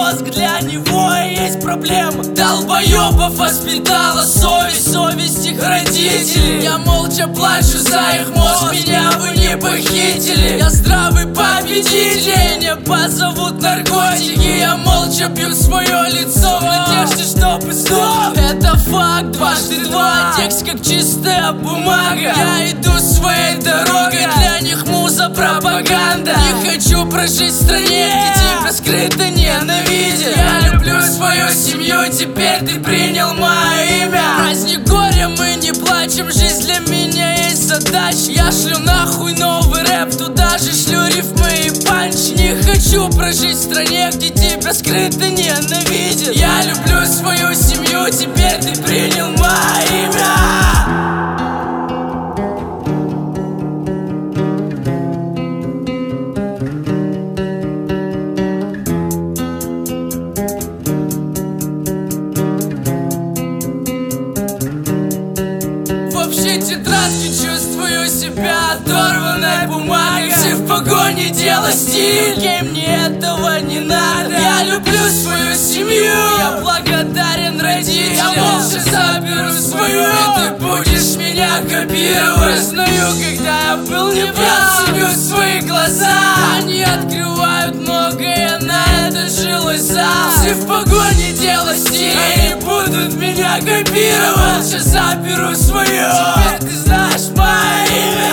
мозг, для него и есть проблема. Долбоёбов воспитала совесть, совесть их родителей. Я молча плачу за их мозг, меня вы не похитили. Я здравый победитель, меня позовут наркотики. Я молча пью свое лицо в надежде, чтобы сдох. Это факт, дважды два, текст как чистая бумага. Я иду своей дорогой, для них муза пропаганда. Не хочу прожить в стране, где тебя скрыто ненавидят. Я люблю свою семью, теперь ты принял мое имя. Праздник горя, мы не плачем, жизнь для меня есть задача. Я шлю нахуй новый рэп, туда же шлю рифмы и панч. Не хочу прожить в стране, где тебя скрыто ненавидят. Я люблю свою семью, теперь ты принял мое имя. В общей тетрадке чувствую себя оторванной бумагой. Все в погоне, дело стиль, мне этого не надо. Я люблю свою семью, я благодарен родителям. Я молча заберу свою, и ты будешь меня копировать. Знаю, когда я был неправ, ценю свои глаза. Они открывают многое, на это жилой зал. Все в погоне, дело стиль, они будут меня копировать. Молча заберу свою, теперь ты знаешь мое имя.